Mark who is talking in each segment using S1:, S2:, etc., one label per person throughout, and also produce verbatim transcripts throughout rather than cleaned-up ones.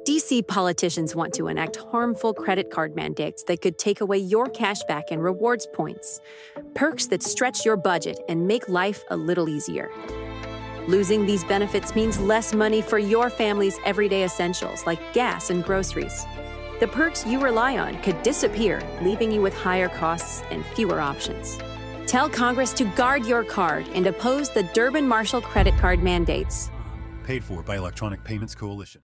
S1: D C politicians want to enact harmful credit card mandates that could take away your cashback and rewards points. Perks that stretch your budget and make life a little easier. Losing these benefits means less money for your family's everyday essentials like gas and groceries. The perks you rely on could disappear, leaving you with higher costs and fewer options. Tell Congress to guard your card and oppose the Durbin-Marshall credit card mandates.
S2: Paid for by Electronic Payments Coalition.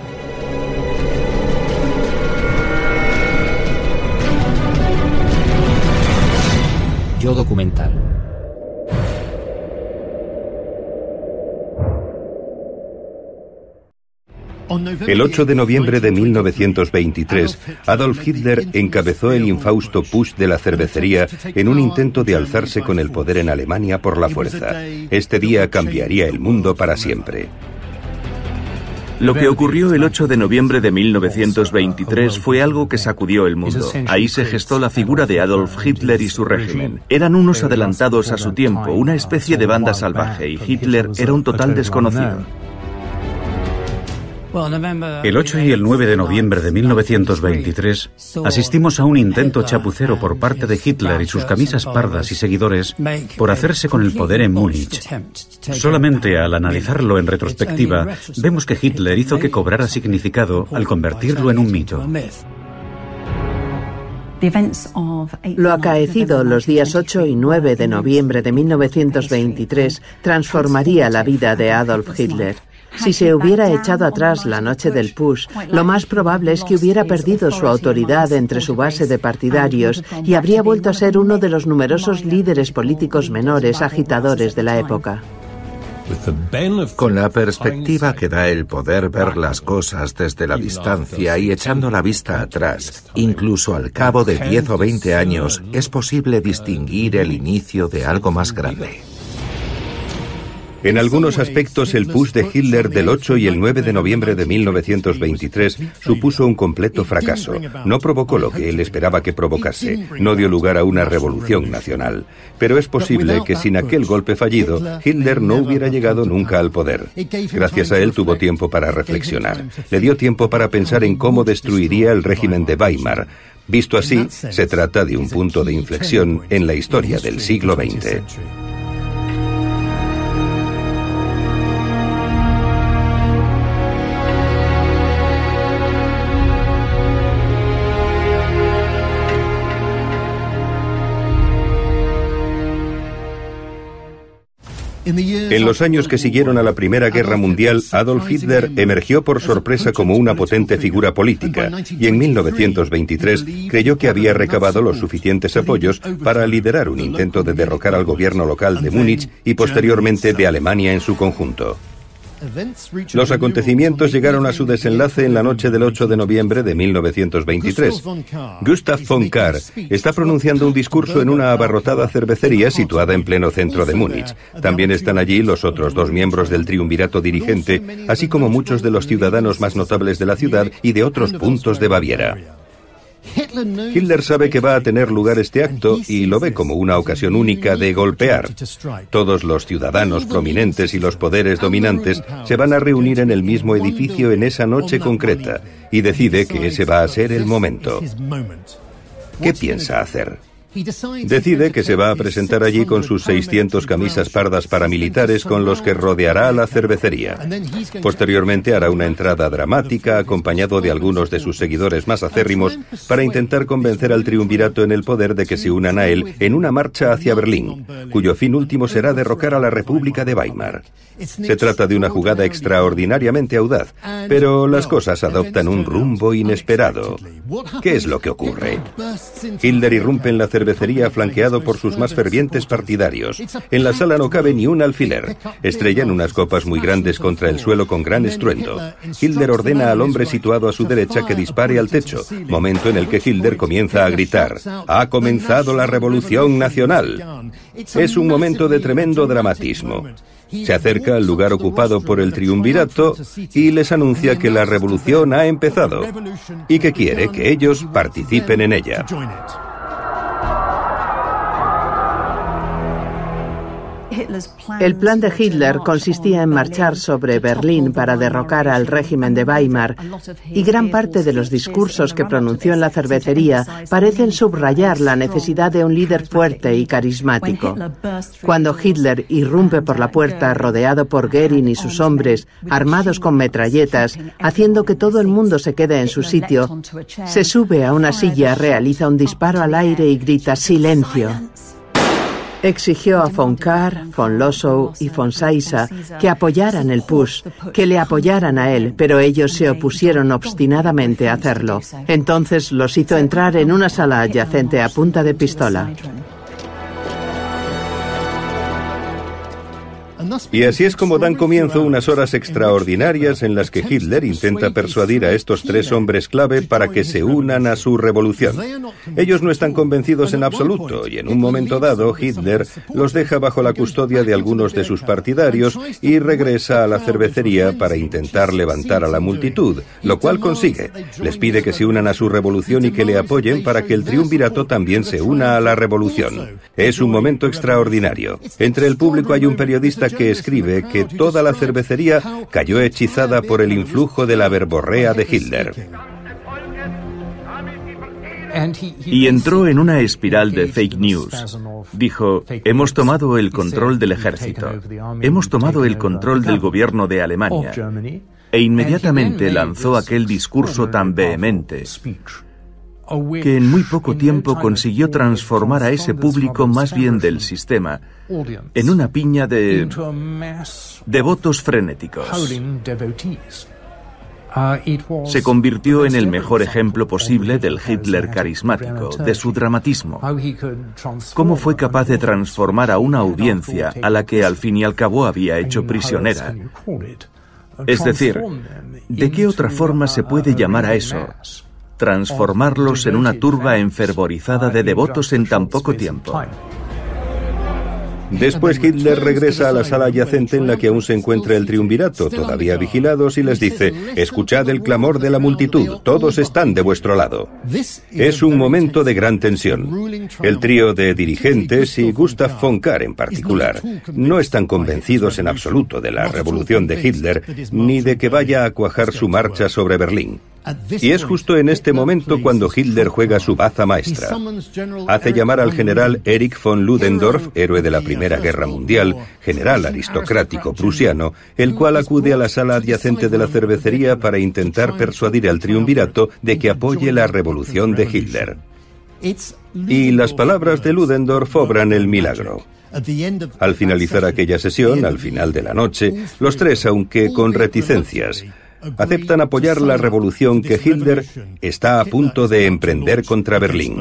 S3: Yo documental.
S4: El ocho de noviembre de mil novecientos veintitrés, Adolf Hitler encabezó el infausto putsch de la cervecería en un intento de alzarse con el poder en Alemania por la fuerza. Este día cambiaría el mundo para siempre.
S5: Lo que ocurrió el ocho de noviembre de mil novecientos veintitrés fue algo que sacudió el mundo. Ahí se gestó la figura de Adolf Hitler y su régimen. Eran unos adelantados a su tiempo, una especie de banda salvaje, y Hitler era un total desconocido.
S6: El ocho y el nueve de noviembre de mil novecientos veintitrés asistimos a un intento chapucero por parte de Hitler y sus camisas pardas y seguidores por hacerse con el poder en Múnich. Solamente al analizarlo en retrospectiva, vemos que Hitler hizo que cobrara significado al convertirlo en un mito.
S7: Lo acaecido los días ocho y nueve de noviembre de mil novecientos veintitrés transformaría la vida de Adolf Hitler. Si se hubiera echado atrás la noche del putsch, lo más probable es que hubiera perdido su autoridad entre su base de partidarios y habría vuelto a ser uno de los numerosos líderes políticos menores agitadores de la época.
S8: Con la perspectiva que da el poder ver las cosas desde la distancia y echando la vista atrás, incluso al cabo de diez o veinte años, es posible distinguir el inicio de algo más grande.
S4: En algunos aspectos, el putsch de Hitler del ocho y el nueve de noviembre de mil novecientos veintitrés supuso un completo fracaso. No provocó lo que él esperaba que provocase, no dio lugar a una revolución nacional. Pero es posible que sin aquel golpe fallido, Hitler no hubiera llegado nunca al poder. Gracias a él tuvo tiempo para reflexionar. Le dio tiempo para pensar en cómo destruiría el régimen de Weimar. Visto así, se trata de un punto de inflexión en la historia del siglo veinte. En los años que siguieron a la Primera Guerra Mundial, Adolf Hitler emergió por sorpresa como una potente figura política y en mil novecientos veintitrés creyó que había recabado los suficientes apoyos para liderar un intento de derrocar al gobierno local de Múnich y posteriormente de Alemania en su conjunto. Los acontecimientos llegaron a su desenlace en la noche del ocho de noviembre de mil novecientos veintitrés. Gustav von Kahr está pronunciando un discurso en una abarrotada cervecería situada en pleno centro de Múnich. También están allí los otros dos miembros del triunvirato dirigente, así como muchos de los ciudadanos más notables de la ciudad y de otros puntos de Baviera. Hitler sabe que va a tener lugar este acto y lo ve como una ocasión única de golpear. Todos los ciudadanos prominentes y los poderes dominantes se van a reunir en el mismo edificio en esa noche concreta y decide que ese va a ser el momento. ¿Qué piensa hacer? Decide que se va a presentar allí con sus seiscientas camisas pardas paramilitares con los que rodeará la cervecería. Posteriormente hará una entrada dramática acompañado de algunos de sus seguidores más acérrimos para intentar convencer al triunvirato en el poder de que se unan a él en una marcha hacia Berlín, cuyo fin último será derrocar a la República de Weimar. Se trata de una jugada extraordinariamente audaz, pero las cosas adoptan un rumbo inesperado. ¿Qué es lo que ocurre? Hitler irrumpe en la cervecería flanqueado por sus más fervientes partidarios. En la sala no cabe ni un alfiler. Estrellan unas copas muy grandes contra el suelo con gran estruendo. Hitler ordena al hombre situado a su derecha que dispare al techo, momento en el que Hitler comienza a gritar: «¡Ha comenzado la Revolución Nacional!». Es un momento de tremendo dramatismo. Se acerca al lugar ocupado por el triunvirato y les anuncia que la revolución ha empezado y que quiere que ellos participen en ella.
S7: El plan de Hitler consistía en marchar sobre Berlín para derrocar al régimen de Weimar, y gran parte de los discursos que pronunció en la cervecería parecen subrayar la necesidad de un líder fuerte y carismático. Cuando Hitler irrumpe por la puerta rodeado por Goering y sus hombres, armados con metralletas, haciendo que todo el mundo se quede en su sitio, se sube a una silla, realiza un disparo al aire y grita ¡silencio! Exigió a von Kahr, von Lossow y von Seisser que apoyaran el push, que le apoyaran a él, pero ellos se opusieron obstinadamente a hacerlo. Entonces los hizo entrar en una sala adyacente a punta de pistola.
S4: Y así es como dan comienzo unas horas extraordinarias en las que Hitler intenta persuadir a estos tres hombres clave para que se unan a su revolución. Ellos no están convencidos en absoluto y en un momento dado Hitler los deja bajo la custodia de algunos de sus partidarios y regresa a la cervecería para intentar levantar a la multitud, lo cual consigue. Les pide que se unan a su revolución y que le apoyen para que el triunvirato también se una a la revolución. Es un momento extraordinario. Entre el público hay un periodista que escribe que toda la cervecería cayó hechizada por el influjo de la verborrea de Hitler.
S5: Y entró en una espiral de fake news. Dijo, hemos tomado el control del ejército, hemos tomado el control del gobierno de Alemania, e inmediatamente lanzó aquel discurso tan vehemente que en muy poco tiempo consiguió transformar a ese público más bien del sistema en una piña de devotos frenéticos. Se convirtió en el mejor ejemplo posible del Hitler carismático, de su dramatismo. Cómo fue capaz de transformar a una audiencia a la que al fin y al cabo había hecho prisionera. Es decir, ¿de qué otra forma se puede llamar a eso? Transformarlos en una turba enfervorizada de devotos en tan poco tiempo.
S4: Después Hitler regresa a la sala adyacente en la que aún se encuentra el triunvirato, todavía vigilados, y les dice, escuchad el clamor de la multitud, todos están de vuestro lado. Es un momento de gran tensión. El trío de dirigentes y Gustav von Kahr en particular no están convencidos en absoluto de la revolución de Hitler ni de que vaya a cuajar su marcha sobre Berlín. Y es justo en este momento cuando Hitler juega su baza maestra. Hace llamar al general Erich von Ludendorff, héroe de la Primera Guerra Mundial, general aristocrático prusiano, el cual acude a la sala adyacente de la cervecería para intentar persuadir al triunvirato de que apoye la revolución de Hitler. Y las palabras de Ludendorff obran el milagro. Al finalizar aquella sesión, al final de la noche, los tres, aunque con reticencias, aceptan apoyar la revolución que Hitler está a punto de emprender contra Berlín.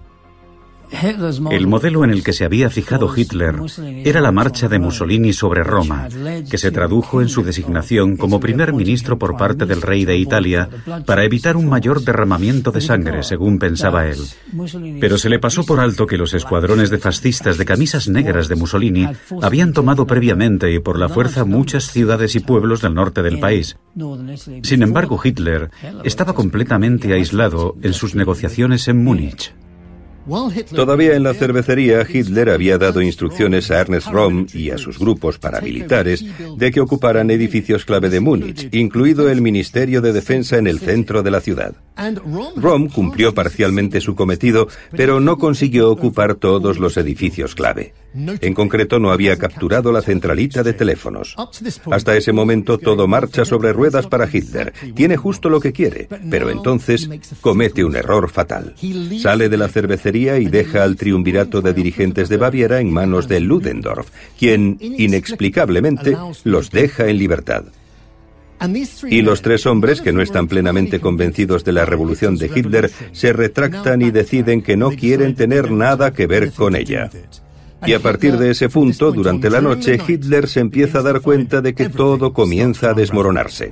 S6: El modelo en el que se había fijado Hitler era la marcha de Mussolini sobre Roma, que se tradujo en su designación como primer ministro por parte del rey de Italia para evitar un mayor derramamiento de sangre, según pensaba él. Pero se le pasó por alto que los escuadrones de fascistas de camisas negras de Mussolini habían tomado previamente y por la fuerza muchas ciudades y pueblos del norte del país. Sin embargo, Hitler estaba completamente aislado en sus negociaciones en Múnich.
S4: Todavía en la cervecería, Hitler había dado instrucciones a Ernst Röhm y a sus grupos paramilitares de que ocuparan edificios clave de Múnich, incluido el Ministerio de Defensa en el centro de la ciudad. Röhm cumplió parcialmente su cometido, pero no consiguió ocupar todos los edificios clave. En concreto, no había capturado la centralita de teléfonos. Hasta ese momento, todo marcha sobre ruedas para Hitler. Tiene justo lo que quiere, pero entonces comete un error fatal. Sale de la cervecería y deja al triunvirato de dirigentes de Baviera en manos de Ludendorff, quien, inexplicablemente, los deja en libertad. Y los tres hombres, que no están plenamente convencidos de la revolución de Hitler, se retractan y deciden que no quieren tener nada que ver con ella. Y a partir de ese punto, durante la noche, Hitler se empieza a dar cuenta de que todo comienza a desmoronarse.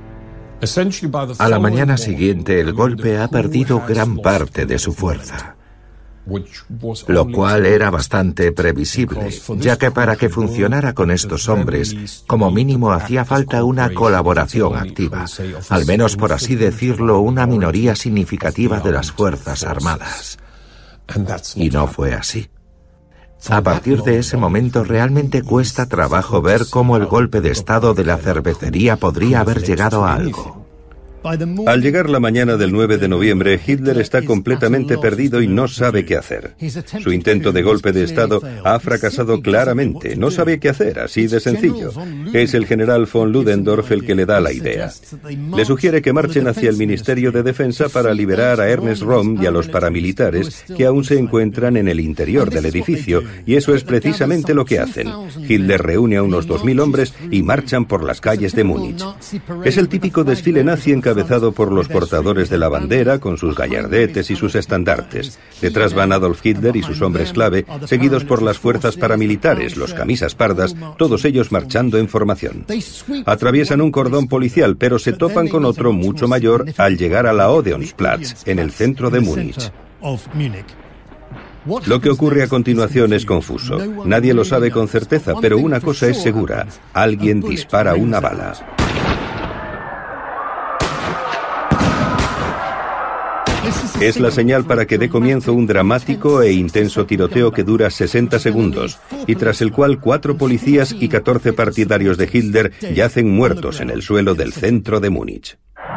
S8: A la mañana siguiente, el golpe ha perdido gran parte de su fuerza, lo cual era bastante previsible, ya que para que funcionara con estos hombres, como mínimo hacía falta una colaboración activa, al menos por así decirlo, una minoría significativa de las Fuerzas Armadas. Y no fue así. A partir de ese momento realmente cuesta trabajo ver cómo el golpe de estado de la cervecería podría haber llegado a algo.
S4: Al llegar la mañana del nueve de noviembre, Hitler está completamente perdido y no sabe qué hacer. Su intento de golpe de Estado ha fracasado claramente. No sabe qué hacer, así de sencillo. Es el general von Ludendorff el que le da la idea. Le sugiere que marchen hacia el Ministerio de Defensa para liberar a Ernst Röhm y a los paramilitares que aún se encuentran en el interior del edificio, y eso es precisamente lo que hacen. Hitler reúne a unos dos mil hombres y marchan por las calles de Múnich. Es el típico desfile nazi en encabezado por los portadores de la bandera, con sus gallardetes y sus estandartes. Detrás van Adolf Hitler y sus hombres clave, seguidos por las fuerzas paramilitares, los camisas pardas, todos ellos marchando en formación. Atraviesan un cordón policial, pero se topan con otro mucho mayor al llegar a la Odeonsplatz, en el centro de Múnich. Lo que ocurre a continuación es confuso. Nadie lo sabe con certeza, pero una cosa es segura: alguien dispara una bala. Es la señal para que dé comienzo un dramático e intenso tiroteo que dura sesenta segundos, y tras el cual cuatro policías y catorce partidarios de Hitler yacen muertos en el suelo del centro de Múnich.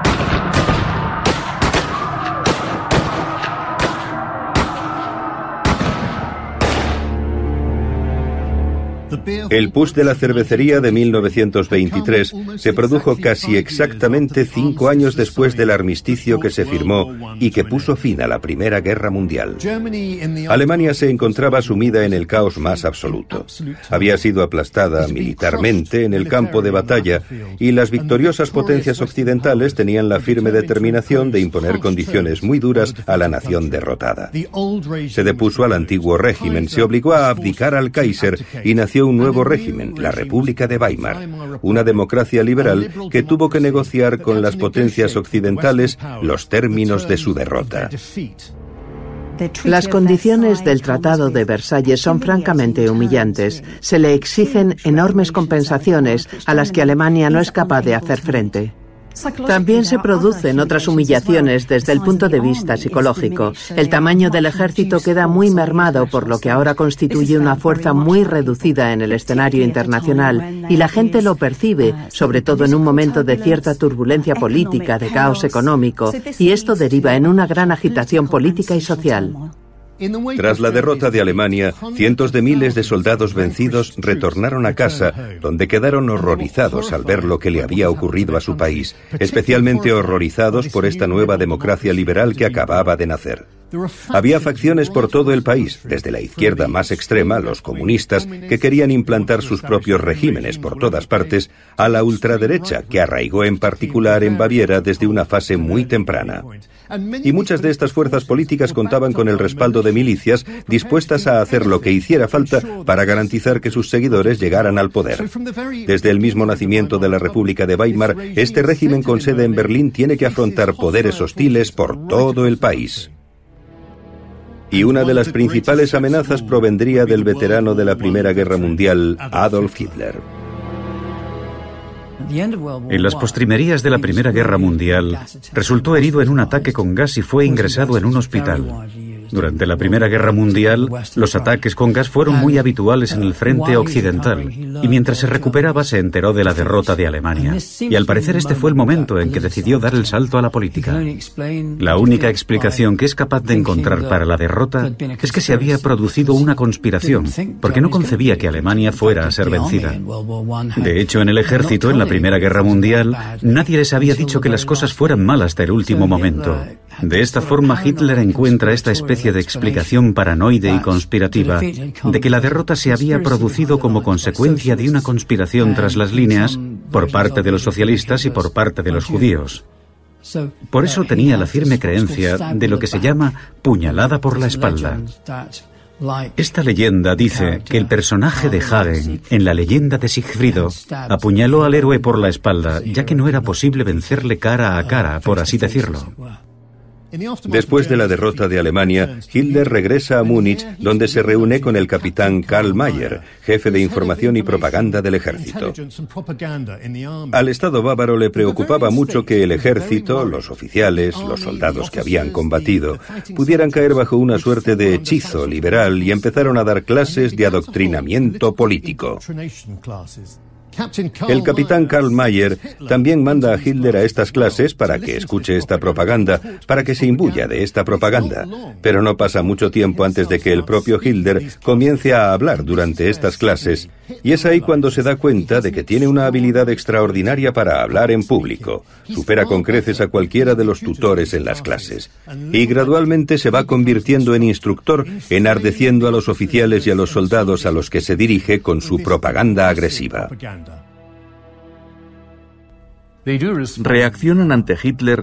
S4: El putsch de la cervecería de mil novecientos veintitrés se produjo casi exactamente cinco años después del armisticio que se firmó y que puso fin a la Primera Guerra Mundial. Alemania se encontraba sumida en el caos más absoluto. Había sido aplastada militarmente en el campo de batalla y las victoriosas potencias occidentales tenían la firme determinación de imponer condiciones muy duras a la nación derrotada. Se depuso al antiguo régimen, se obligó a abdicar al Kaiser y nació un nuevo régimen, la República de Weimar, una democracia liberal que tuvo que negociar con las potencias occidentales los términos de su derrota.
S7: Las condiciones del Tratado de Versalles son francamente humillantes. Se le exigen enormes compensaciones a las que Alemania no es capaz de hacer frente. También se producen otras humillaciones desde el punto de vista psicológico. El tamaño del ejército queda muy mermado, por lo que ahora constituye una fuerza muy reducida en el escenario internacional, y la gente lo percibe, sobre todo en un momento de cierta turbulencia política, de caos económico, y esto deriva en una gran agitación política y social.
S4: Tras la derrota de Alemania, cientos de miles de soldados vencidos retornaron a casa, donde quedaron horrorizados al ver lo que le había ocurrido a su país, especialmente horrorizados por esta nueva democracia liberal que acababa de nacer. Había facciones por todo el país, desde la izquierda más extrema, los comunistas, que querían implantar sus propios regímenes por todas partes, a la ultraderecha, que arraigó en particular en Baviera desde una fase muy temprana. Y muchas de estas fuerzas políticas contaban con el respaldo de milicias dispuestas a hacer lo que hiciera falta para garantizar que sus seguidores llegaran al poder. Desde el mismo nacimiento de la República de Weimar, este régimen con sede en Berlín tiene que afrontar poderes hostiles por todo el país. Y una de las principales amenazas provendría del veterano de la Primera Guerra Mundial, Adolf Hitler.
S6: En las postrimerías de la Primera Guerra Mundial, resultó herido en un ataque con gas y fue ingresado en un hospital. Durante la Primera Guerra Mundial, los ataques con gas fueron muy habituales en el frente occidental, y mientras se recuperaba se enteró de la derrota de Alemania. Y al parecer este fue el momento en que decidió dar el salto a la política. La única explicación que es capaz de encontrar para la derrota es que se había producido una conspiración, porque no concebía que Alemania fuera a ser vencida. De hecho, en el ejército, en la Primera Guerra Mundial, nadie les había dicho que las cosas fueran mal hasta el último momento. De esta forma, Hitler encuentra esta especie de explicación paranoide y conspirativa de que la derrota se había producido como consecuencia de una conspiración tras las líneas por parte de los socialistas y por parte de los judíos. Por eso tenía la firme creencia de lo que se llama puñalada por la espalda. Esta leyenda dice que el personaje de Hagen, en la leyenda de Sigfrido, apuñaló al héroe por la espalda, ya que no era posible vencerle cara a cara, por así decirlo.
S4: Después de la derrota de Alemania, Hitler regresa a Múnich, donde se reúne con el capitán Karl Mayer, jefe de información y propaganda del ejército. Al Estado bávaro le preocupaba mucho que el ejército, los oficiales, los soldados que habían combatido, pudieran caer bajo una suerte de hechizo liberal y empezaron a dar clases de adoctrinamiento político. El capitán Karl Mayer también manda a Hitler a estas clases para que escuche esta propaganda, para que se imbuya de esta propaganda. Pero no pasa mucho tiempo antes de que el propio Hitler comience a hablar durante estas clases, y es ahí cuando se da cuenta de que tiene una habilidad extraordinaria para hablar en público. Supera con creces a cualquiera de los tutores en las clases. Y gradualmente se va convirtiendo en instructor, enardeciendo a los oficiales y a los soldados a los que se dirige con su propaganda agresiva.
S5: Reaccionan ante Hitler.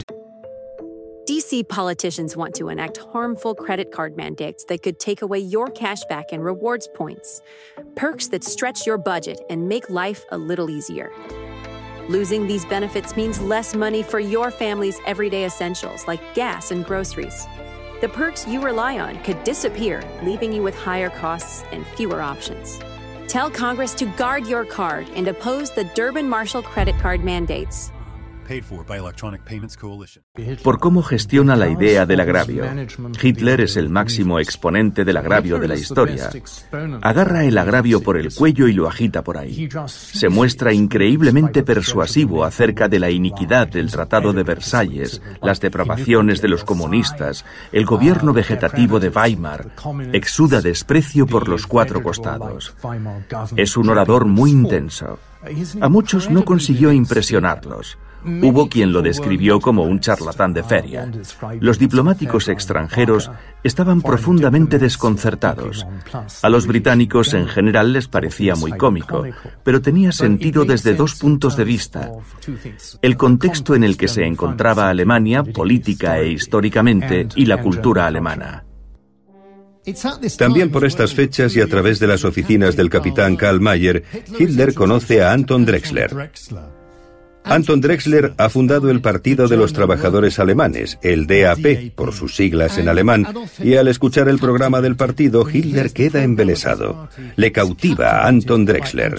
S1: D C politicians want to enact harmful credit card mandates that could take away your cash back and rewards points. Perks that stretch your budget and make life a little easier. Losing these benefits means less money for your family's everyday essentials like gas and groceries. The perks you rely on could disappear, leaving you with higher costs and fewer options. Tell Congress to guard your card and oppose the Durbin-Marshall credit card mandates.
S2: Paid for by Electronic Payments Coalition.
S5: Por cómo gestiona la idea del agravio. Hitler es el máximo exponente del agravio de la historia. Agarra el agravio por el cuello y lo agita por ahí. Se muestra increíblemente persuasivo acerca de la iniquidad del Tratado de Versalles, las depravaciones de los comunistas, el gobierno vegetativo de Weimar. Exuda desprecio por los cuatro costados. Es un orador muy intenso. A muchos no consiguió impresionarlos. Hubo quien lo describió como un charlatán de feria. Los diplomáticos extranjeros estaban profundamente desconcertados. A los británicos en general les parecía muy cómico, pero tenía sentido desde dos puntos de vista. El contexto en el que se encontraba Alemania, política e históricamente, y la cultura alemana.
S4: También por estas fechas y a través de las oficinas del capitán Karl Mayer, Hitler conoce a Anton Drexler. Anton Drexler ha fundado el Partido de los Trabajadores Alemanes, el D A P, por sus siglas en alemán, y al escuchar el programa del partido, Hitler queda embelesado. Le cautiva a Anton Drexler.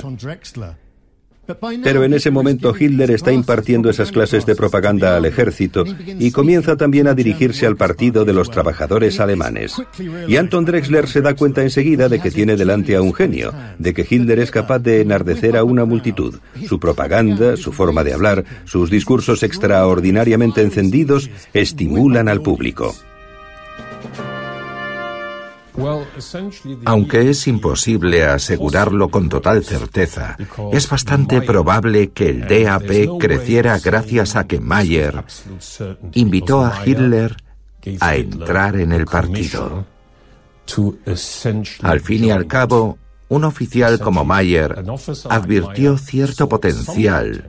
S4: Pero en ese momento Hitler está impartiendo esas clases de propaganda al ejército y comienza también a dirigirse al Partido de los Trabajadores Alemanes. Y Anton Drexler se da cuenta enseguida de que tiene delante a un genio, de que Hitler es capaz de enardecer a una multitud. Su propaganda, su forma de hablar, sus discursos extraordinariamente encendidos estimulan al público.
S8: Aunque es imposible asegurarlo con total certeza, es bastante probable que el D A P creciera gracias a que Mayer invitó a Hitler a entrar en el partido. Al fin y al cabo, un oficial como Mayer advirtió cierto potencial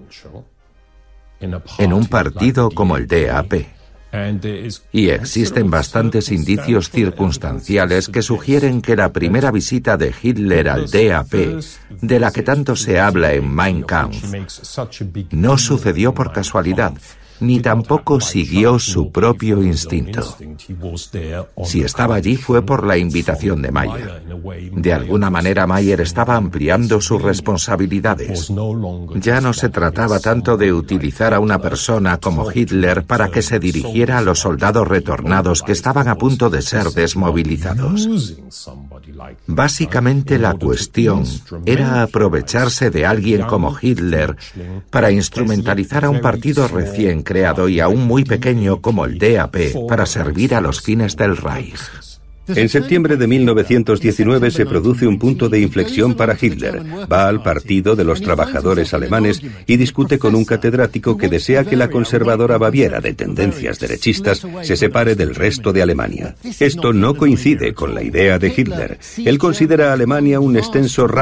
S8: en un partido como el D A P. Y existen bastantes indicios circunstanciales que sugieren que la primera visita de Hitler al D A P, de la que tanto se habla en Mein Kampf, no sucedió por casualidad, ni tampoco siguió su propio instinto. Si estaba allí fue por la invitación de Mayer. De alguna manera Mayer estaba ampliando sus responsabilidades. Ya no se trataba tanto de utilizar a una persona como Hitler para que se dirigiera a los soldados retornados que estaban a punto de ser desmovilizados. Básicamente la cuestión era aprovecharse de alguien como Hitler para instrumentalizar a un partido recién creado y aún muy pequeño como el D A P para servir a los fines del Reich.
S4: En septiembre de mil novecientos diecinueve se produce un punto de inflexión para Hitler. Va al Partido de los Trabajadores Alemanes y discute con un catedrático que desea que la conservadora Baviera de tendencias derechistas se separe del resto de Alemania. Esto no coincide con la idea de Hitler. Él considera a Alemania un extenso Reich,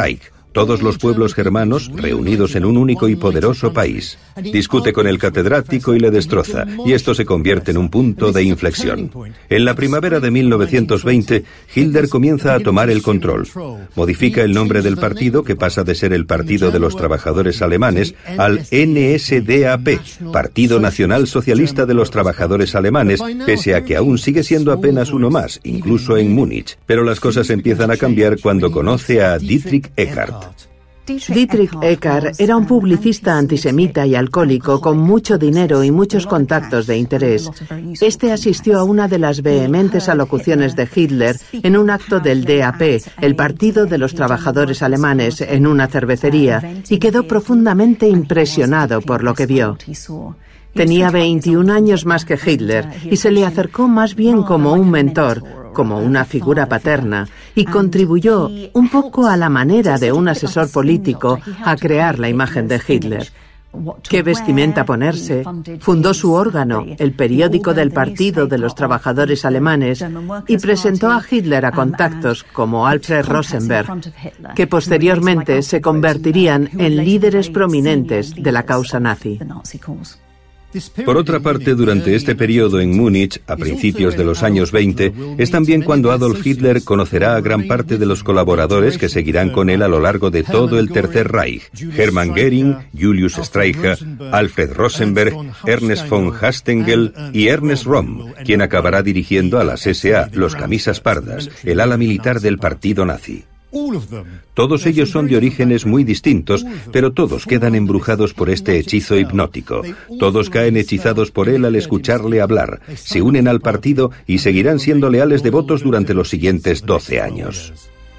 S4: Todos los pueblos germanos reunidos en un único y poderoso país. Discute con el catedrático y le destroza, y esto se convierte en un punto de inflexión. En la primavera de mil novecientos veinte, Hitler comienza a tomar el control. Modifica el nombre del partido, que pasa de ser el Partido de los Trabajadores Alemanes al N S D A P, Partido Nacional Socialista de los Trabajadores Alemanes, pese a que aún sigue siendo apenas uno más, incluso en Múnich. Pero las cosas empiezan a cambiar cuando conoce a Dietrich Eckart.
S7: Dietrich Eckart era un publicista antisemita y alcohólico con mucho dinero y muchos contactos de interés. Este asistió a una de las vehementes alocuciones de Hitler en un acto del D A P, el Partido de los Trabajadores Alemanes, en una cervecería, y quedó profundamente impresionado por lo que vio. Tenía veintiún años más que Hitler y se le acercó más bien como un mentor, como una figura paterna, y contribuyó un poco a la manera de un asesor político a crear la imagen de Hitler. ¿Qué vestimenta ponerse? Fundó su órgano, el periódico del Partido de los Trabajadores Alemanes, y presentó a Hitler a contactos como Alfred Rosenberg, que posteriormente se convertirían en líderes prominentes de la causa nazi.
S4: Por otra parte, durante este periodo en Múnich, a principios de los años veinte, es también cuando Adolf Hitler conocerá a gran parte de los colaboradores que seguirán con él a lo largo de todo el Tercer Reich: Hermann Göring, Julius Streicher, Alfred Rosenberg, Ernst von Hastingel y Ernest Röhm, quien acabará dirigiendo a las S A, los camisas pardas, el ala militar del partido nazi. Todos ellos son de orígenes muy distintos, pero todos quedan embrujados por este hechizo hipnótico. Todos caen hechizados por él al escucharle hablar, se unen al partido y seguirán siendo leales devotos durante los siguientes doce años.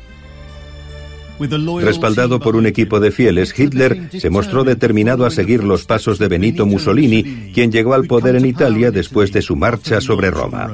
S4: Respaldado por un equipo de fieles, Hitler se mostró determinado a seguir los pasos de Benito Mussolini, quien llegó al poder en Italia después de su marcha sobre Roma.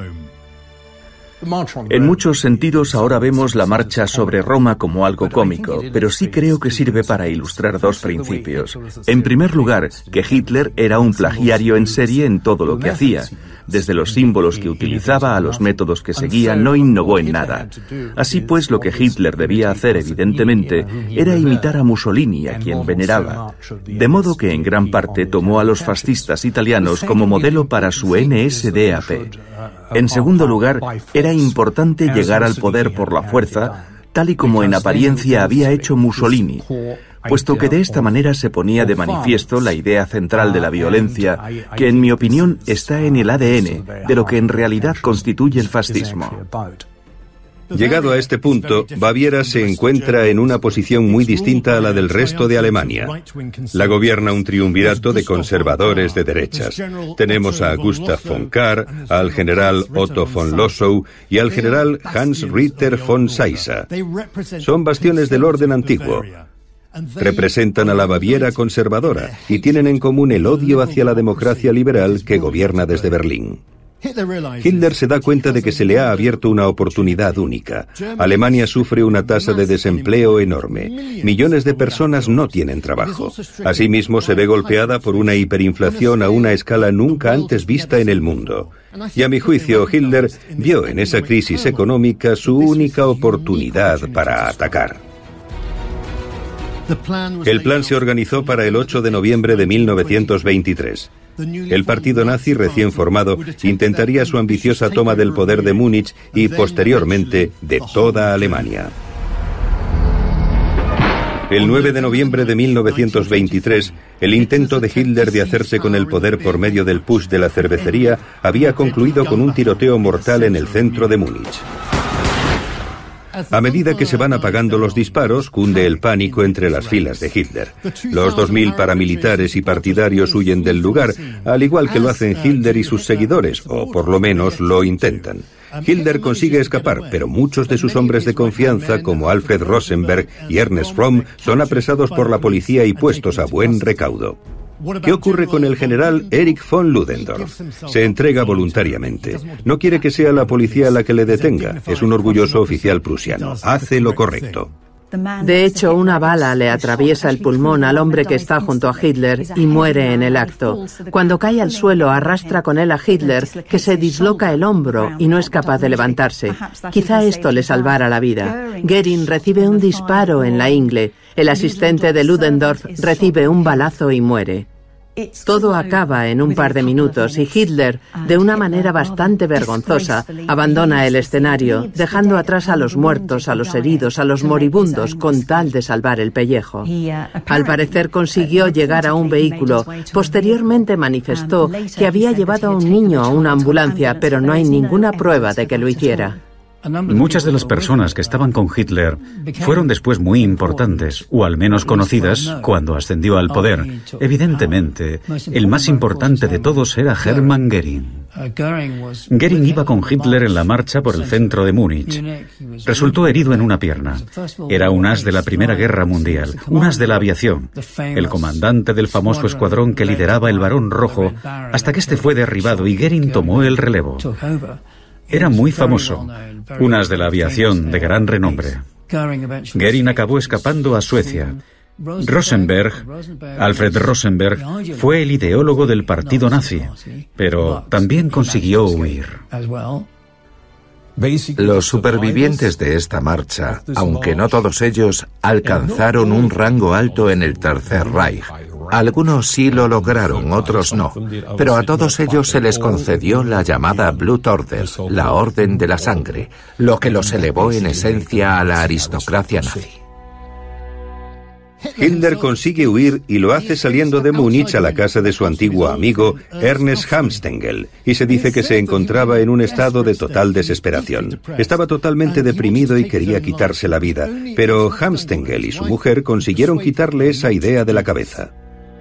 S5: En muchos sentidos ahora vemos la marcha sobre Roma como algo cómico, pero sí creo que sirve para ilustrar dos principios. En primer lugar, que Hitler era un plagiario en serie en todo lo que hacía. Desde los símbolos que utilizaba a los métodos que seguía, no innovó en nada. Así pues, lo que Hitler debía hacer, evidentemente, era imitar a Mussolini, a quien veneraba. De modo que en gran parte tomó a los fascistas italianos como modelo para su N S D A P. En segundo lugar, era importante llegar al poder por la fuerza, tal y como en apariencia había hecho Mussolini, puesto que de esta manera se ponía de manifiesto la idea central de la violencia, que en mi opinión está en el A D N de lo que en realidad constituye el fascismo.
S4: Llegado a este punto, Baviera se encuentra en una posición muy distinta a la del resto de Alemania. La gobierna un triunvirato de conservadores de derechas. Tenemos a Gustav von Kahr, al general Otto von Lossow y al general Hans Ritter von Seisser. Son bastiones del orden antiguo. Representan a la Baviera conservadora y tienen en común el odio hacia la democracia liberal que gobierna desde Berlín. Hitler se da cuenta de que se le ha abierto una oportunidad única. Alemania sufre una tasa de desempleo enorme. Millones de personas no tienen trabajo. Asimismo, se ve golpeada por una hiperinflación a una escala nunca antes vista en el mundo. Y a mi juicio, Hitler vio en esa crisis económica su única oportunidad para atacar. El plan se organizó para el ocho de noviembre de mil novecientos veintitrés. El partido nazi recién formado intentaría su ambiciosa toma del poder de Múnich y, posteriormente, de toda Alemania. El nueve de noviembre de mil novecientos veintitrés, el intento de Hitler de hacerse con el poder por medio del push de la cervecería había concluido con un tiroteo mortal en el centro de Múnich. A medida que se van apagando los disparos, cunde el pánico entre las filas de Hitler. Los dos mil paramilitares y partidarios huyen del lugar, al igual que lo hacen Hitler y sus seguidores, o por lo menos lo intentan. Hitler consigue escapar, pero muchos de sus hombres de confianza, como Alfred Rosenberg y Ernest Röhm, son apresados por la policía y puestos a buen recaudo. ¿Qué ocurre con el general Erich von Ludendorff? Se entrega voluntariamente. No quiere que sea la policía la que le detenga. Es un orgulloso oficial prusiano. Hace lo correcto.
S7: De hecho, una bala le atraviesa el pulmón al hombre que está junto a Hitler y muere en el acto. Cuando cae al suelo, arrastra con él a Hitler, que se disloca el hombro y no es capaz de levantarse. Quizá esto le salvara la vida. Goering recibe un disparo en la ingle. El asistente de Ludendorff recibe un balazo y muere. Todo acaba en un par de minutos y Hitler, de una manera bastante vergonzosa, abandona el escenario, dejando atrás a los muertos, a los heridos, a los moribundos, con tal de salvar el pellejo. Al parecer consiguió llegar a un vehículo. Posteriormente manifestó que había llevado a un niño a una ambulancia, pero no hay ninguna prueba de que lo hiciera.
S6: Muchas de las personas que estaban con Hitler fueron después muy importantes, o al menos conocidas, cuando ascendió al poder. Evidentemente, el más importante de todos era Hermann Göring. Göring iba con Hitler en la marcha por el centro de Múnich. Resultó herido en una pierna. Era un as de la Primera Guerra Mundial, un as de la aviación, el comandante del famoso escuadrón que lideraba el Barón Rojo, hasta que este fue derribado y Göring tomó el relevo. Era muy famoso, un as de la aviación de gran renombre. Göring acabó escapando a Suecia. Rosenberg, Alfred Rosenberg, fue el ideólogo del partido nazi, pero también consiguió huir.
S8: Los supervivientes de esta marcha, aunque no todos ellos, alcanzaron un rango alto en el Tercer Reich. Algunos sí lo lograron, otros no, pero a todos ellos se les concedió la llamada Blut Order, la Orden de la Sangre, lo que los elevó en esencia a la aristocracia nazi.
S4: Hitler consigue huir y lo hace saliendo de Múnich a la casa de su antiguo amigo Ernest Hamstengel, y se dice que se encontraba en un estado de total desesperación. Estaba totalmente deprimido y quería quitarse la vida, pero Hamstengel y su mujer consiguieron quitarle esa idea de la cabeza.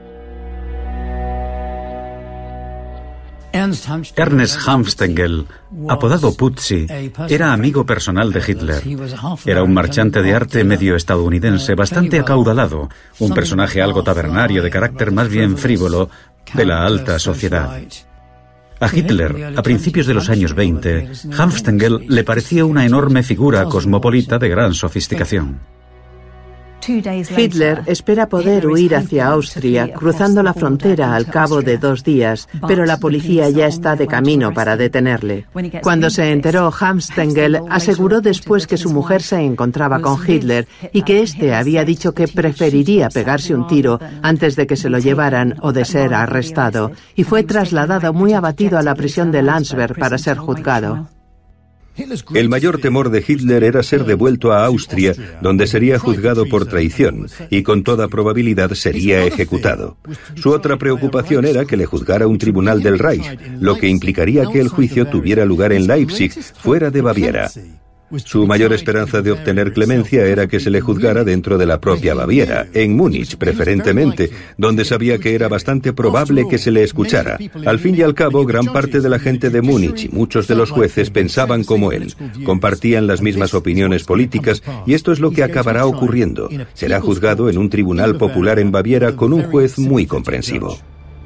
S6: Ernest Hamstengel, apodado Putzi, era amigo personal de Hitler. Era un marchante de arte medio estadounidense bastante acaudalado, un personaje algo tabernario de carácter más bien frívolo de la alta sociedad. A Hitler, a principios de los años veinte, Hamstengel le parecía una enorme figura cosmopolita de gran sofisticación.
S7: Hitler espera poder huir hacia Austria, cruzando la frontera al cabo de dos días, pero la policía ya está de camino para detenerle. Cuando se enteró, Hamstengel aseguró después que su mujer se encontraba con Hitler y que éste había dicho que preferiría pegarse un tiro antes de que se lo llevaran o de ser arrestado, y fue trasladado muy abatido a la prisión de Landsberg para ser juzgado.
S4: El mayor temor de Hitler era ser devuelto a Austria, donde sería juzgado por traición y con toda probabilidad sería ejecutado. Su otra preocupación era que le juzgara un tribunal del Reich, lo que implicaría que el juicio tuviera lugar en Leipzig, fuera de Baviera. Su mayor esperanza de obtener clemencia era que se le juzgara dentro de la propia Baviera, en Múnich preferentemente, donde sabía que era bastante probable que se le escuchara. Al fin y al cabo, gran parte de la gente de Múnich y muchos de los jueces pensaban como él, compartían las mismas opiniones políticas, y esto es lo que acabará ocurriendo. Será juzgado en un tribunal popular en Baviera con un juez muy comprensivo.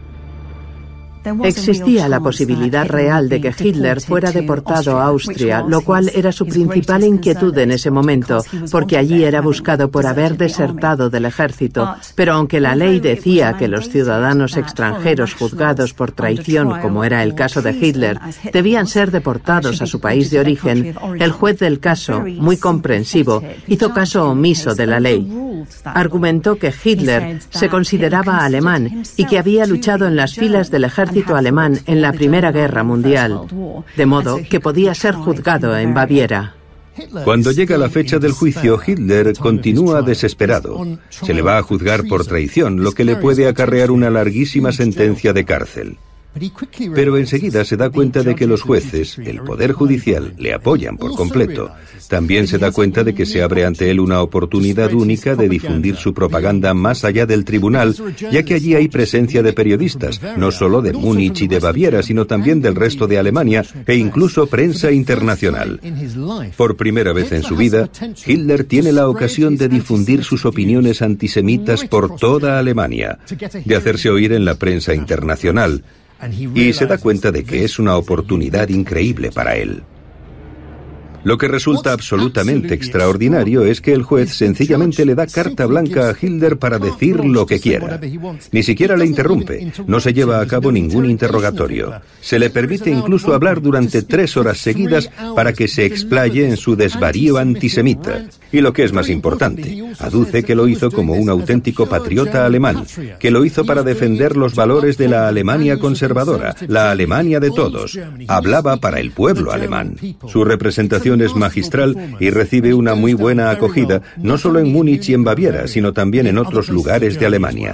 S7: Existía la posibilidad real de que Hitler fuera deportado a Austria, lo cual era su principal inquietud en ese momento, porque allí era buscado por haber desertado del ejército. Pero aunque la ley decía que los ciudadanos extranjeros juzgados por traición, como era el caso de Hitler, debían ser deportados a su país de origen, el juez del caso, muy comprensivo, hizo caso omiso de la ley. Argumentó que Hitler se consideraba alemán y que había luchado en las filas del ejército alemán en la Primera Guerra Mundial, de modo que podía ser juzgado en Baviera.
S4: Cuando llega la fecha del juicio, Hitler continúa desesperado. Se le va a juzgar por traición, lo que le puede acarrear una larguísima sentencia de cárcel. Pero enseguida se da cuenta de que los jueces, el Poder Judicial, le apoyan por completo. También se da cuenta de que se abre ante él una oportunidad única de difundir su propaganda más allá del tribunal, ya que allí hay presencia de periodistas, no solo de Múnich y de Baviera, sino también del resto de Alemania e incluso prensa internacional. Por primera vez en su vida, Hitler tiene la ocasión de difundir sus opiniones antisemitas por toda Alemania, de hacerse oír en la prensa internacional, y se da cuenta de que es una oportunidad increíble para él. Lo que resulta absolutamente extraordinario es que el juez sencillamente le da carta blanca a Hitler para decir lo que quiera. Ni siquiera le interrumpe, no se lleva a cabo ningún interrogatorio. Se le permite incluso hablar durante tres horas seguidas para que se explaye en su desvarío antisemita. Y lo que es más importante, aduce que lo hizo como un auténtico patriota alemán, que lo hizo para defender los valores de la Alemania conservadora, la Alemania de todos. Hablaba para el pueblo alemán. Su representación es magistral y recibe una muy buena acogida, no solo en Múnich y en Baviera, sino también en otros lugares de Alemania.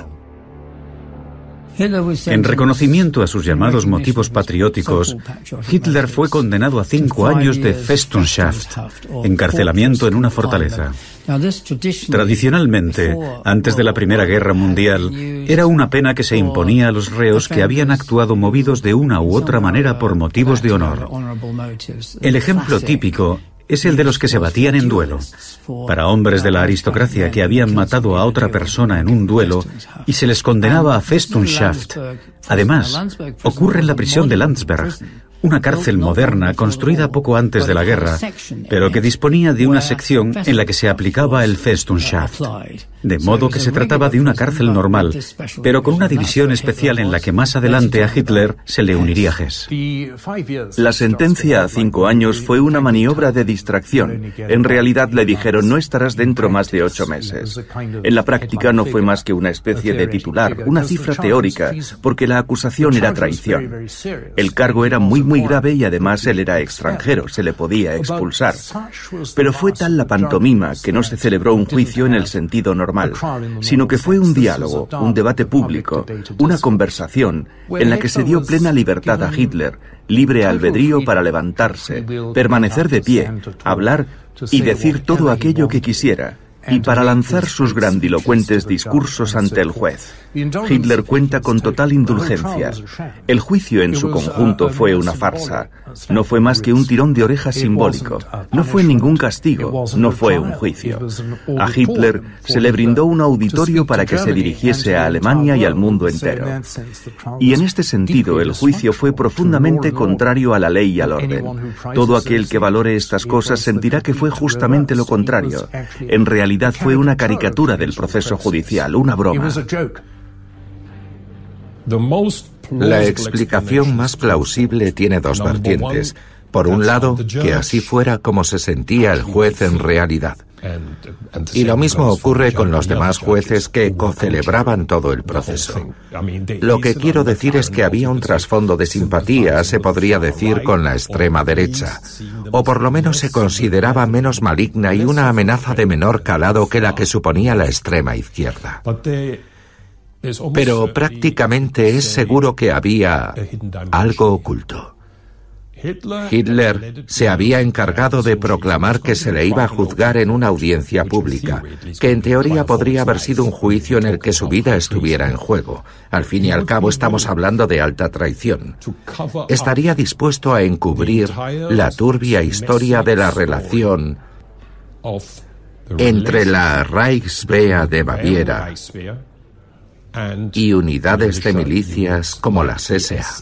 S6: En reconocimiento a sus llamados motivos patrióticos, Hitler fue condenado a cinco años de Festungshaft, encarcelamiento en una fortaleza. Tradicionalmente, antes de la Primera Guerra Mundial, era una pena que se imponía a los reos que habían actuado movidos de una u otra manera por motivos de honor. El ejemplo típico es el de los que se batían en duelo. Para hombres de la aristocracia que habían matado a otra persona en un duelo y se les condenaba a Festungshaft. Además, ocurre en la prisión de Landsberg, una cárcel moderna construida poco antes de la guerra, pero que disponía de una sección en la que se aplicaba el Festungshaft. De modo que se trataba de una cárcel normal, pero con una división especial en la que más adelante a Hitler se le uniría Hess.
S5: La sentencia a cinco años fue una maniobra de distracción. En realidad le dijeron no estarás dentro más de ocho meses. En la práctica no fue más que una especie de titular, una cifra teórica, porque la acusación era traición. El cargo era muy muy grave y además él era extranjero, se le podía expulsar. Pero fue tal la pantomima que no se celebró un juicio en el sentido normal, sino que fue un diálogo, un debate público, una conversación en la que se dio plena libertad a Hitler, libre albedrío para levantarse, permanecer de pie, hablar y decir todo aquello que quisiera, y para lanzar sus grandilocuentes discursos ante el juez. Hitler cuenta con total indulgencia. El juicio en su conjunto fue una farsa. No fue más que un tirón de orejas simbólico. No fue ningún castigo, no fue un juicio. A Hitler se le brindó un auditorio para que se dirigiese a Alemania y al mundo entero. Y en este sentido, el juicio fue profundamente contrario a la ley y al orden. Todo aquel que valore estas cosas sentirá que fue justamente lo contrario. En realidad fue una caricatura del proceso judicial, una broma.
S8: La explicación más plausible tiene dos vertientes. Por un lado, que así fuera como se sentía el juez en realidad. Y lo mismo ocurre con los demás jueces que cocelebraban todo el proceso. Lo que quiero decir es que había un trasfondo de simpatía, se podría decir, con la extrema derecha. O por lo menos se consideraba menos maligna y una amenaza de menor calado que la que suponía la extrema izquierda. Pero prácticamente es seguro que había algo oculto. Hitler se había encargado de proclamar que se le iba a juzgar en una audiencia pública, que en teoría podría haber sido un juicio en el que su vida estuviera en juego. Al fin y al cabo estamos hablando de alta traición. Estaría dispuesto a encubrir la turbia historia de la relación entre la Reichswehr de Baviera y unidades de milicias como las S A.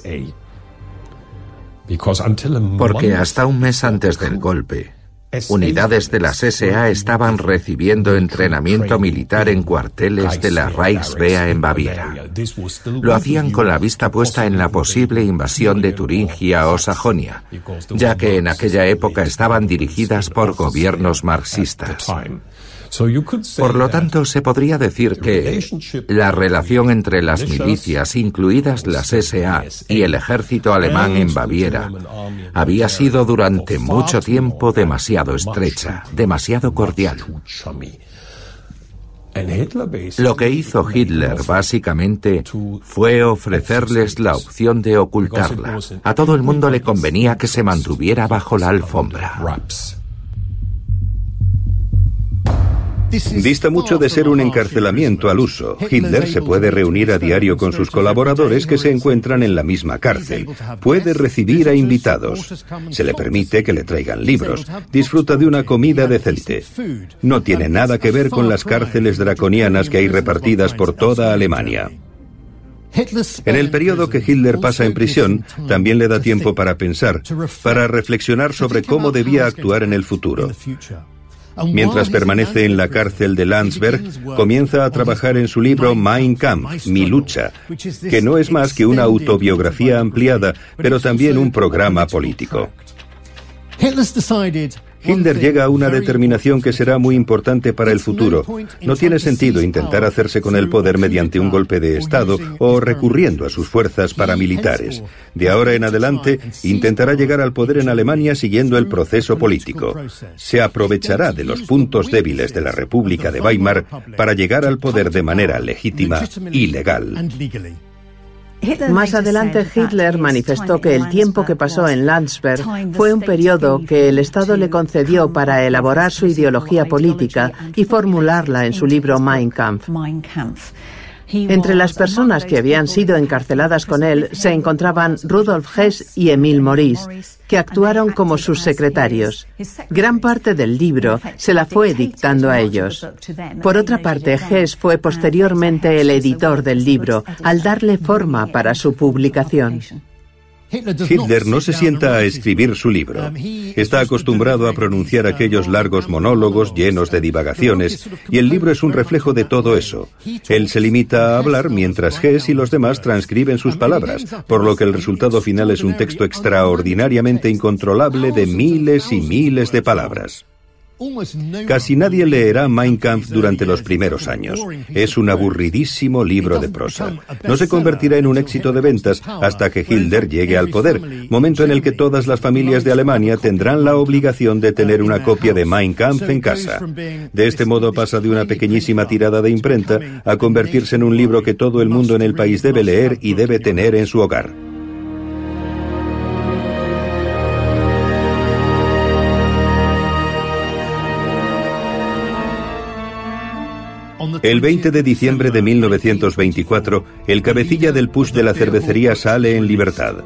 S8: Porque hasta un mes antes del golpe, unidades de las S A estaban recibiendo entrenamiento militar en cuarteles de la Reichswehr en Baviera. Lo hacían con la vista puesta en la posible invasión de Turingia o Sajonia, ya que en aquella época estaban dirigidas por gobiernos marxistas. Por lo tanto, se podría decir que la relación entre las milicias, incluidas las S A y el ejército alemán en Baviera, había sido durante mucho tiempo demasiado estrecha, demasiado cordial. Lo que hizo Hitler, básicamente, fue ofrecerles la opción de ocultarla. A todo el mundo le convenía que se mantuviera bajo la alfombra.
S4: Dista mucho de ser un encarcelamiento al uso. Hitler se puede reunir a diario con sus colaboradores que se encuentran en la misma cárcel. Puede recibir a invitados. Se le permite que le traigan libros. Disfruta de una comida decente. No tiene nada que ver con las cárceles draconianas que hay repartidas por toda Alemania. En el periodo que Hitler pasa en prisión, también le da tiempo para pensar, para reflexionar sobre cómo debía actuar en el futuro. Mientras permanece en la cárcel de Landsberg, comienza a trabajar en su libro Mein Kampf, Mi lucha, que no es más que una autobiografía ampliada, pero también un programa político. Hitler llega a una determinación que será muy importante para el futuro. No tiene sentido intentar hacerse con el poder mediante un golpe de Estado o recurriendo a sus fuerzas paramilitares. De ahora en adelante, intentará llegar al poder en Alemania siguiendo el proceso político. Se aprovechará de los puntos débiles de la República de Weimar para llegar al poder de manera legítima y legal.
S7: Más adelante, Hitler manifestó que el tiempo que pasó en Landsberg fue un periodo que el Estado le concedió para elaborar su ideología política y formularla en su libro Mein Kampf. Entre las personas que habían sido encarceladas con él se encontraban Rudolf Hess y Emil Maurice, que actuaron como sus secretarios. Gran parte del libro se la fue dictando a ellos. Por otra parte, Hess fue posteriormente el editor del libro, al darle forma para su publicación.
S4: Hitler no se sienta a escribir su libro. Está acostumbrado a pronunciar aquellos largos monólogos llenos de divagaciones, y el libro es un reflejo de todo eso. Él se limita a hablar mientras Hess y los demás transcriben sus palabras, por lo que el resultado final es un texto extraordinariamente incontrolable de miles y miles de palabras. Casi nadie leerá Mein Kampf durante los primeros años. Es un aburridísimo libro de prosa. No se convertirá en un éxito de ventas hasta que Hitler llegue al poder, momento en el que todas las familias de Alemania tendrán la obligación de tener una copia de Mein Kampf en casa. De este modo pasa de una pequeñísima tirada de imprenta a convertirse en un libro que todo el mundo en el país debe leer y debe tener en su hogar. El veinte de diciembre de mil novecientos veinticuatro, el cabecilla del push de la cervecería sale en libertad.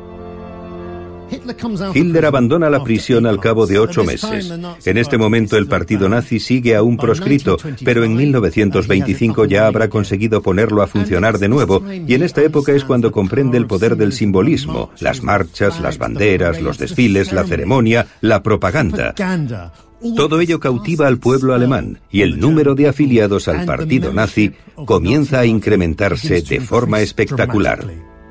S4: Hitler abandona la prisión al cabo de ocho meses. En este momento el partido nazi sigue aún proscrito, pero en mil novecientos veinticinco ya habrá conseguido ponerlo a funcionar de nuevo, y en esta época es cuando comprende el poder del simbolismo, las marchas, las banderas, los desfiles, la ceremonia, la propaganda. Todo ello cautiva al pueblo alemán, y el número de afiliados al partido nazi comienza a incrementarse de forma espectacular.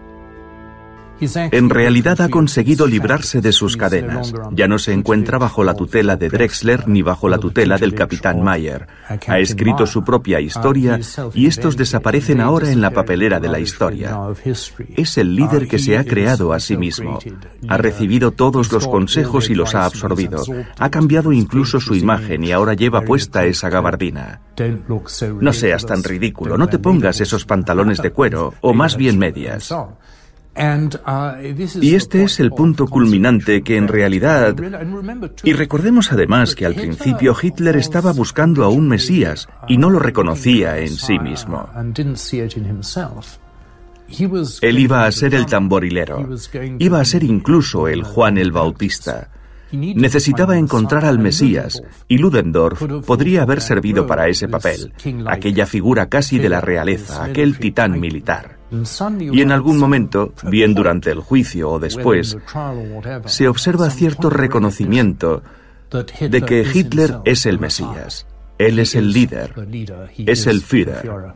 S5: En realidad ha conseguido librarse de sus cadenas. Ya no se encuentra bajo la tutela de Drexler ni bajo la tutela del capitán Mayer. Ha escrito su propia historia y estos desaparecen ahora en la papelera de la historia. Es el líder que se ha creado a sí mismo. Ha recibido todos los consejos y los ha absorbido. Ha cambiado incluso su imagen y ahora lleva puesta esa gabardina. No seas tan ridículo, no te pongas esos pantalones de cuero, o más bien medias. Y este es el punto culminante que en realidad... Y recordemos además que al principio Hitler estaba buscando a un Mesías y no lo reconocía en sí mismo. Él iba a ser el tamborilero, iba a ser incluso el Juan el Bautista. Necesitaba encontrar al Mesías, y Ludendorff podría haber servido para ese papel, aquella figura casi de la realeza, aquel titán militar. Y en algún momento, bien durante el juicio o después, se observa cierto reconocimiento de que Hitler es el Mesías, él es el líder, es el Führer.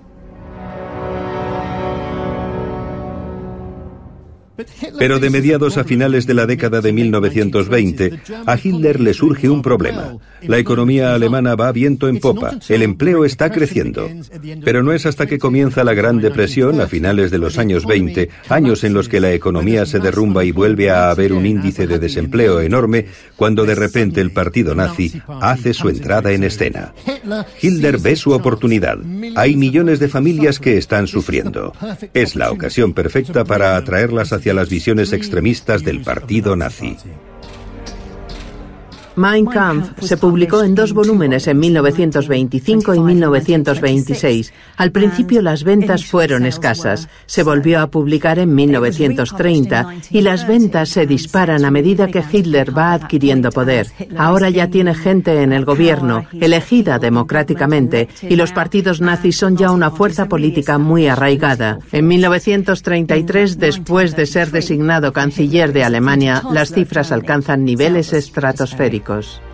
S4: Pero de mediados a finales de la década de mil novecientos veinte, a Hitler le surge un problema. La economía alemana va viento en popa, el empleo está creciendo. Pero no es hasta que comienza la Gran Depresión a finales de los años veinte, años en los que la economía se derrumba y vuelve a haber un índice de desempleo enorme, cuando de repente el partido nazi hace su entrada en escena. Hitler ve su oportunidad. Hay millones de familias que están sufriendo. Es la ocasión perfecta para atraerlas hacia las visiones extremistas del partido nazi.
S7: Mein Kampf se publicó en dos volúmenes en mil novecientos veinticinco y mil novecientos veintiséis. Al principio las ventas fueron escasas. Se volvió a publicar en mil novecientos treinta y las ventas se disparan a medida que Hitler va adquiriendo poder. Ahora ya tiene gente en el gobierno, elegida democráticamente, y los partidos nazis son ya una fuerza política muy arraigada. En mil novecientos treinta y tres, después de ser designado canciller de Alemania, las cifras alcanzan niveles estratosféricos.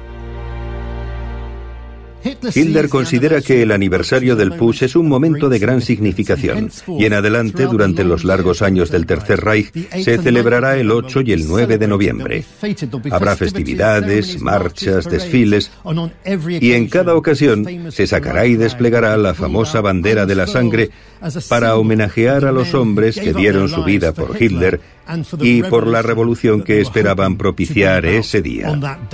S4: Hitler considera que el aniversario del Putsch es un momento de gran significación y en adelante, durante los largos años del Tercer Reich, se celebrará el ocho y el nueve de noviembre. Habrá festividades, marchas, desfiles y en cada ocasión se sacará y desplegará la famosa bandera de la sangre para homenajear a los hombres que dieron su vida por Hitler y por la revolución que esperaban propiciar ese día.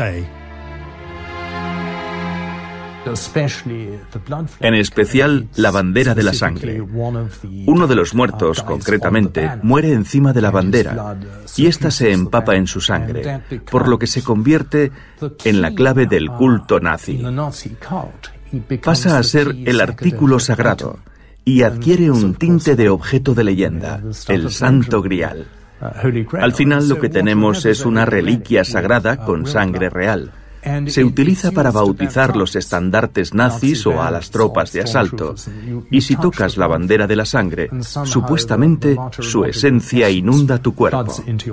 S5: En especial, la bandera de la sangre. Uno de los muertos, concretamente, muere encima de la bandera y ésta se empapa en su sangre, por lo que se convierte en la clave del culto nazi. Pasa a ser el artículo sagrado y adquiere un tinte de objeto de leyenda, el Santo Grial. Al final lo que tenemos es una reliquia sagrada con sangre real. Se utiliza para bautizar los estandartes nazis o a las tropas de asalto, y si tocas la bandera de la sangre, supuestamente su esencia inunda tu cuerpo.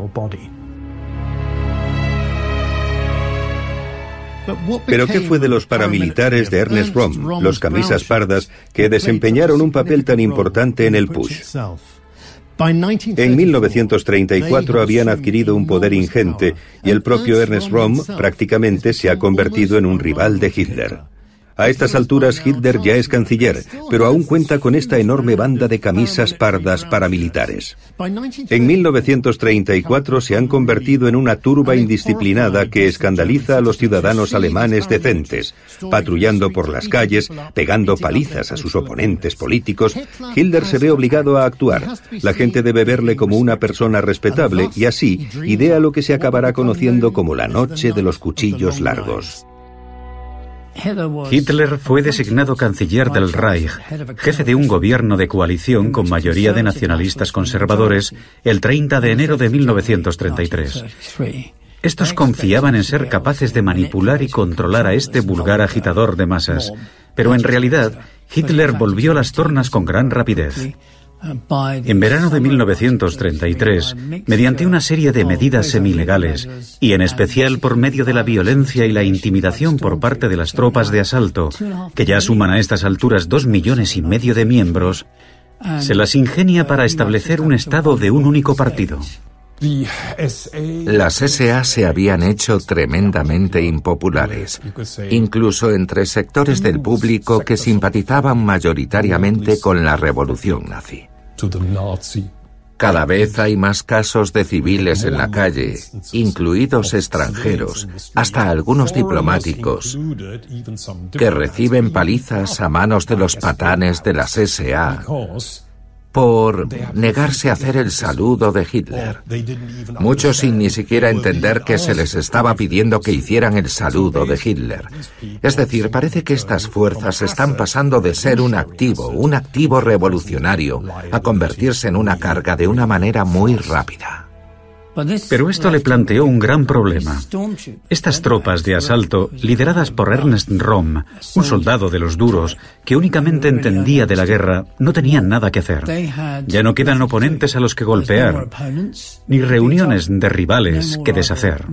S4: ¿Pero qué fue de los paramilitares de Ernst Röhm, los camisas pardas, que desempeñaron un papel tan importante en el Putsch? En mil novecientos treinta y cuatro habían adquirido un poder ingente y el propio Ernst Röhm prácticamente se ha convertido en un rival de Hitler. A estas alturas Hitler ya es canciller, pero aún cuenta con esta enorme banda de camisas pardas paramilitares. En mil novecientos treinta y cuatro se han convertido en una turba indisciplinada que escandaliza a los ciudadanos alemanes decentes, patrullando por las calles, pegando palizas a sus oponentes políticos. Hitler se ve obligado a actuar. La gente debe verle como una persona respetable y así idea lo que se acabará conociendo como la noche de los cuchillos largos.
S6: Hitler fue designado canciller del Reich, jefe de un gobierno de coalición con mayoría de nacionalistas conservadores, el treinta de enero de mil novecientos treinta y tres. Estos confiaban en ser capaces de manipular y controlar a este vulgar agitador de masas, pero en realidad Hitler volvió las tornas con gran rapidez. En verano de mil novecientos treinta y tres, mediante una serie de medidas semilegales, y en especial por medio de la violencia y la intimidación por parte de las tropas de asalto, que ya suman a estas alturas dos millones y medio de miembros, se las ingenia para establecer un estado de un único partido.
S8: Las ese a se habían hecho tremendamente impopulares, incluso entre sectores del público que simpatizaban mayoritariamente con la revolución nazi. Cada vez hay más casos de civiles en la calle, incluidos extranjeros, hasta algunos diplomáticos, que reciben palizas a manos de los patanes de las ese a por negarse a hacer el saludo de Hitler. Muchos sin ni siquiera entender que se les estaba pidiendo que hicieran el saludo de Hitler. Es decir, parece que estas fuerzas están pasando de ser un activo, un activo revolucionario, a convertirse en una carga de una manera muy rápida.
S6: Pero esto le planteó un gran problema. Estas tropas de asalto, lideradas por Ernst Röhm, un soldado de los duros, que únicamente entendía de la guerra, no tenían nada que hacer. Ya no quedan oponentes a los que golpear, ni reuniones de rivales que deshacer.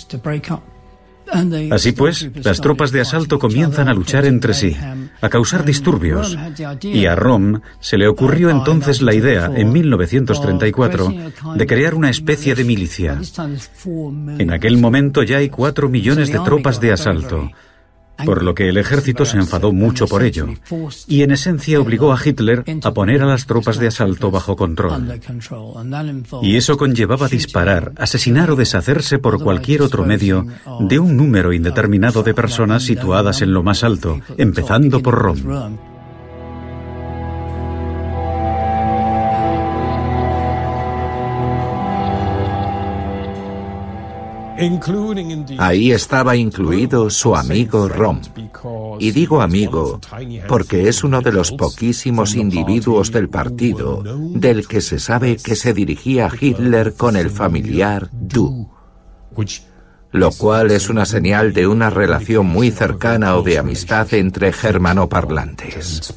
S6: Así pues, las tropas de asalto comienzan a luchar entre sí, a causar disturbios, y a Röhm se le ocurrió entonces la idea, en mil novecientos treinta y cuatro, de crear una especie de milicia. En aquel momento ya hay cuatro millones de tropas de asalto, por lo que el ejército se enfadó mucho por ello, y en esencia obligó a Hitler a poner a las tropas de asalto bajo control. Y eso conllevaba disparar, asesinar o deshacerse por cualquier otro medio de un número indeterminado de personas situadas en lo más alto, empezando por Röhm.
S8: Ahí estaba incluido su amigo Rom. Y digo amigo porque es uno de los poquísimos individuos del partido del que se sabe que se dirigía a Hitler con el familiar Du, lo cual es una señal de una relación muy cercana o de amistad entre germanoparlantes.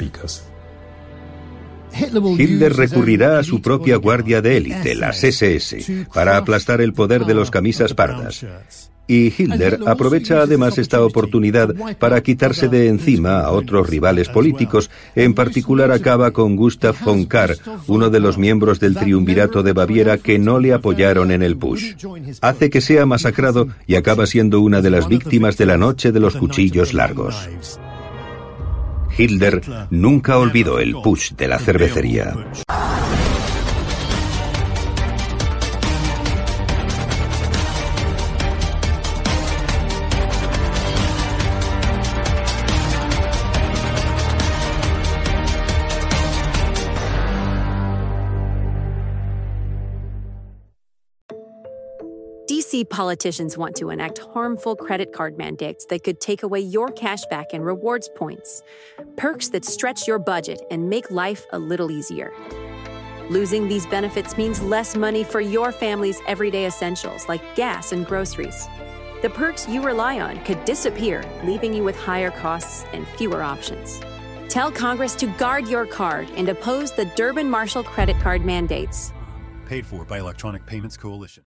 S4: Hitler recurrirá a su propia guardia de élite, las ese ese, para aplastar el poder de los camisas pardas. Y Hitler aprovecha además esta oportunidad para quitarse de encima a otros rivales políticos, en particular acaba con Gustav von Kahr, uno de los miembros del triunvirato de Baviera que no le apoyaron en el putsch. Hace que sea masacrado y acaba siendo una de las víctimas de la noche de los cuchillos largos. Hitler nunca olvidó el putsch de la cervecería.
S1: D C politicians want to enact harmful credit card mandates that could take away your cash back and rewards points. Perks that stretch your budget and make life a little easier. Losing these benefits means less money for your family's everyday essentials like gas and groceries. The perks you rely on could disappear, leaving you with higher costs and fewer options. Tell Congress to guard your card and oppose the Durbin-Marshall credit card mandates.
S2: Paid for by Electronic Payments Coalition.